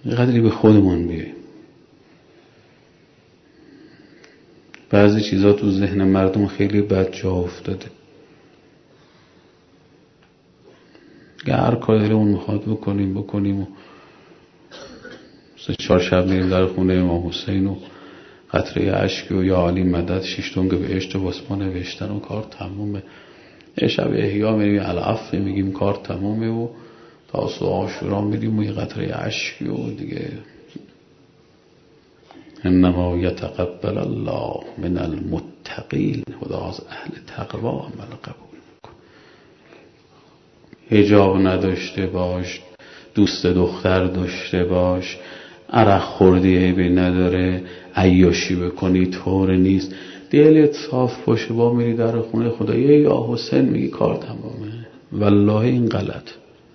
یه قدری به خودمون بیاییم. بعضی چیزا تو ذهن مردم خیلی بد جا افتاده. هر کاری اون میخواد بکنیم و 3-4 شب میریم در خونه امام حسین و قطره اشک و یا علی مدد 6 تنگ بهشت و واسما نوشتن و کار تمومه. یه شب احیا میریم العفو میگیم کار تمومه و تاسو عاشورا میریم و یه قطره اشک و دیگه انما یتقبل الله من المتقین، خدا از اهل تقوا عمل قبول میکنه. حجاب نداشته باش، دوست دختر داشته باش، عرق خوردی عیبی نداره، عیاشی بکنی طور نیست، دلت صاف باشه با میری در خونه خدا یا حسین میگی کار تمامه. والله این غلط.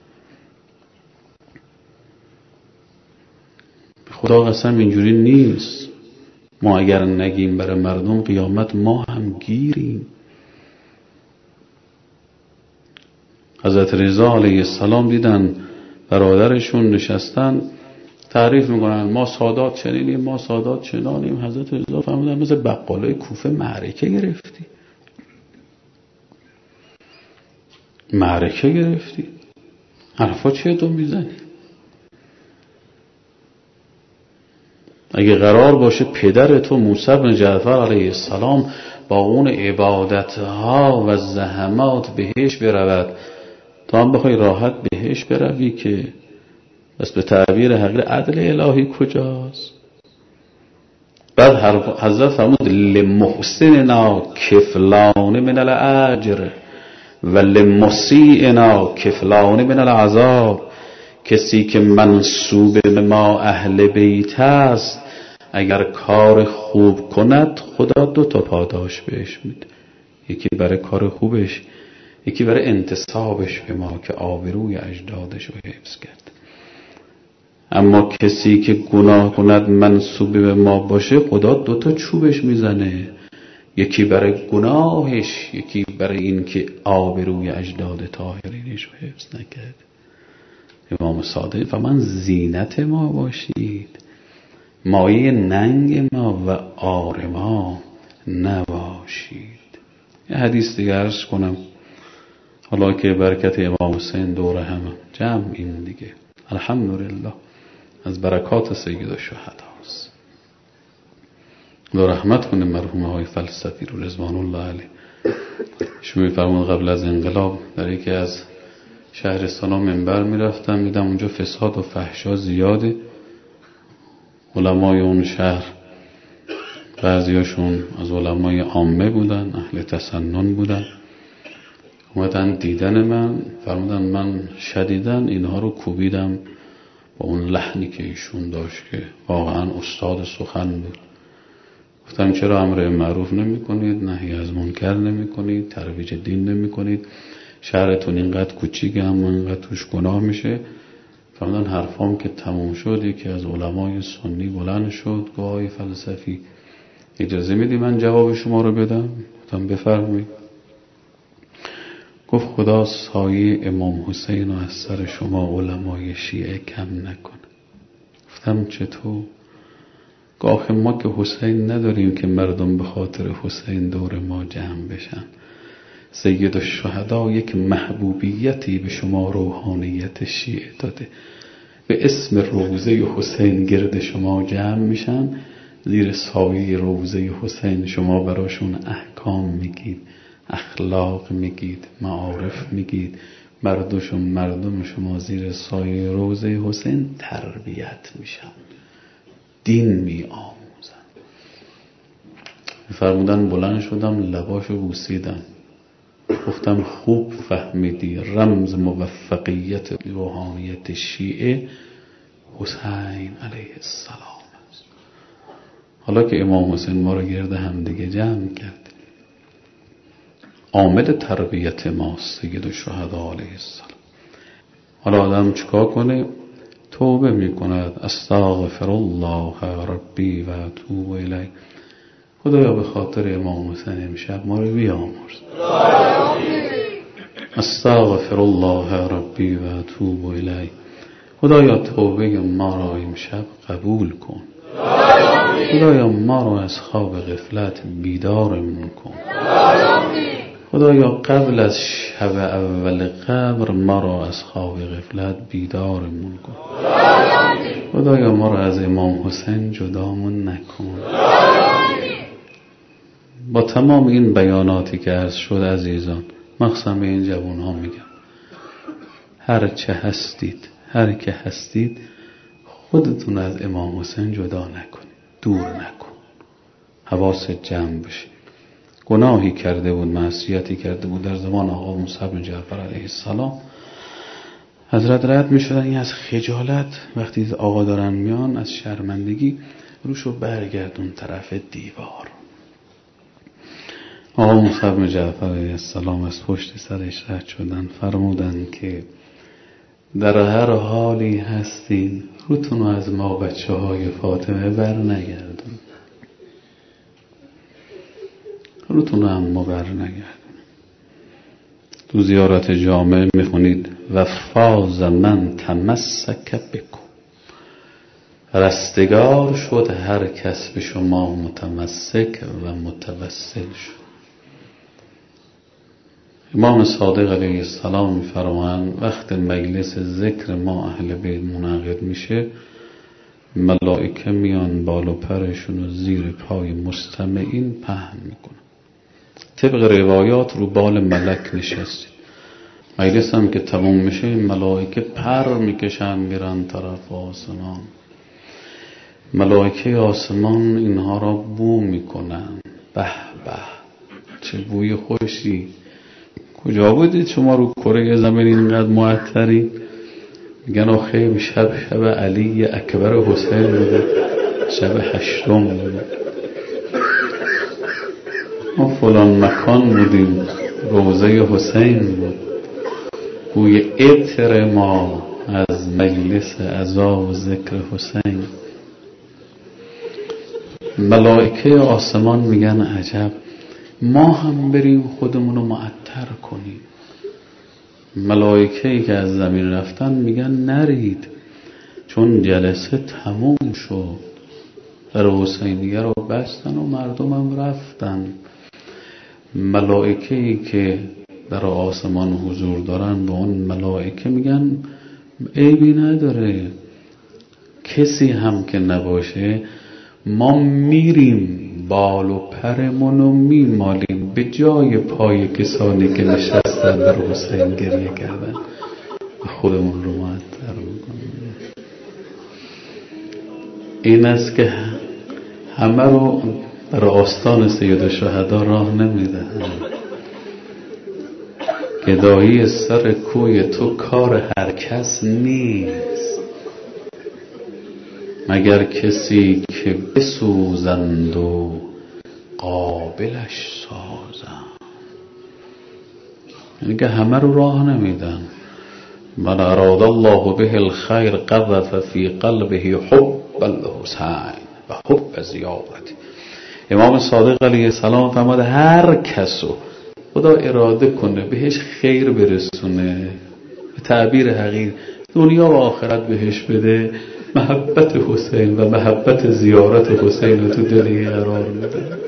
خدا قسم اینجوری نیست. ما اگر نگیم برای مردم قیامت ما هم گیریم. حضرت رضا علیه السلام دیدن برادرشون نشستن تعریف میکنن ما سادات چنینیم ما سادات چنانیم. حضرت رضا فرمودن مثل بقالای کوفه معرکه گرفتی. معرکه گرفتی؟ حرفا چیه تو میزنی؟ اگه قرار باشه پدر تو موسی بن جعفر علیه السلام با اون عبادتها و زحمات بهش برود، تا هم بخوای راحت بهش بروی که بس به تعبیر حقیقی عدل الهی کجاست؟ بعد حضرت فرمود لمحسننا کفلان من الاجر و لمسیئنا کفلان من العذاب. کسی که منسوب به ما اهل بیت است اگر کار خوب کند خدا 2 پاداش بهش میده، یکی برای کار خوبش، یکی برای انتسابش به ما که آبروی اجدادش رو حفظ کرد. اما کسی که گناه کند منسوب به ما باشه خدا 2 چوبش میزنه، یکی برای گناهش، یکی برای این که آبروی اجداد طاهرینش رو حفظ نکرد. امام صادق فرمان زینت ما باشید، مایه ننگ ما و عار ما نباشید. یه حدیث دیگه عرض کنم حالا که برکت امام حسین دور همه جمعیم دیگه الحمدلله از برکات سید الشهدا است. خدا رحمت کنه مرحوم های فلسفی رو رضوان الله علیه. شما میفرمون قبل از انقلاب در یکی از شهرستان ها منبر میرفتم میدم اونجا فساد و فحشا زیاده. علمای اون شهر بعضیاشون از علمای عامه بودن، اهل تسنن بودن، اومدن دیدن من فرمودن من شدیدن اینها رو کوبیدم با اون لحنی که ایشون داشت که واقعا استاد سخن بود. گفتم چرا امر معروف نمی کنید، نهی از منکر نمی کنید، ترویج دین نمی کنید، شهرتون اینقدر کوچیکه اما اینقدر توش گناه میشه. فرمودن حرفام که تموم شد یکی از علمای سنی بلند شد گفت آقای فلسفی اجازه میدی من جواب شما رو بدم؟ گفتم بفرمایید. گفت خدا سایه امام حسین و از سر شما علمای شیعه کم نکنه. گفتم چطور؟ گاه ما که حسین نداریم که مردم به خاطر حسین دور ما جمع بشن. سید الشهدا یک محبوبیتی به شما روحانیت شیعه داده، به اسم روضه حسین گرد شما جمع میشن، زیر سایه روضه حسین شما براشون احکام میگید، اخلاق میگید، معارف میگید، مردم شما زیر سایه روضه حسین تربیت میشن، دین میآموزن. فرمودن بلند شدم لباشو بوسیدم گفتم خوب فهمیدی رمز موفقیت روحانیت شیعه حسین علیه السلام است. حالا که امام حسین ما رو گرد هم دیگه جمع کرد، عامل تربیت ماست سید الشهدا علیه السلام. حالا آدم چیکار کنه؟ توبه میکند استغفر الله ربی و اتوب الیه. خدایا به خاطر امام حسین امشب ما رو بیامرز. استغفر الله ربی و اتوب الیه خدایا توبه ما را امشب قبول کن. خدایا ما را از خواب غفلت بیدارمون کن. خدایا قبل از شب اول قبر ما را از خواب غفلت بیدارمون کن. خدایا ما را از امام حسین جدامون نکن. با تمام این بیاناتی که عرض شد عزیزان، مخصوصا به این جوان ها میگم، هر چه هستید، هر که هستید، خودتون از امام حسین جدا نکنید، دور نکن، حواست جمع بشه. گناهی کرده بود، معصیتی کرده بود در زمان آقا موسی بن جعفر علیه السلام. حضرت رد می شدن از خجالت، وقتی آقا دارن میان از شرمندگی روشو برگردون طرف دیوار. آقا موسی بن جعفر علیه السلام از پشت سرش رد شدن، فرمودن که در هر حالی هستین روتون از ما بچه های فاطمه بر نگردون، روتون هم ما بر نگردون. تو زیارت جامع میخونید و فاز من تمسک بکن، رستگار شد هر کس به شما متمسک و متوسل شد. امام صادق علیه السلام میفرمایند وقت مجلس ذکر ما اهل بیت منعقد میشه، ملائکه میان بالا پرشون و زیر پای مستمعین پهن میکنن. طبق روایات رو بال ملک نشستید. مجلس هم که تموم میشه ملائکه پر میکشن میرن طرف آسمان. ملائکه آسمان اینها را بو میکنن. به به چه بوی خوشی. کجا بودید شما رو کره زمین اینقدر معطری؟ میگن آخه شب علی اکبر حسین بوده، شب 8 بوده، ما فلان مکان بودیم، روضه حسین بود. بوی عطر ما از مجلس عزا و ذکر حسین. ملائکه آسمان میگن عجب، ما هم بریم خودمونو معطر کنیم. ملائکه‌ای که از زمین رفتن میگن نرید، چون جلسه تموم شد، در حسینیه رو بستن و مردم هم رفتن. ملائکه‌ای که در آسمان حضور دارن به اون ملائکه میگن عیبی نداره، کسی هم که نباشه ما میریم بال و پرمونو میمالیم به جای پای کسانی که نشستن در حسین گریه کردن، خودمون رو معطر میکنیم. این است که همه رو در آستان سید الشهدا راه نمیدهن. گدایی سر کوی تو کار هر کس نیست، مگر کسی که بسوزند و قابلش سازند. یعنی که همه رو راه نمیدن. من اراد الله به الخیر قذف فی قلبه حب الحسین و حب زیارته. امام صادق علیه السلام فرمود هر کسو خدا اراده کنه بهش خیر برسونه، به تعبیر حقیر دنیا و آخرت بهش بده، محبت حسین و محبت زیارت حسین رو تو دلی قرار میده.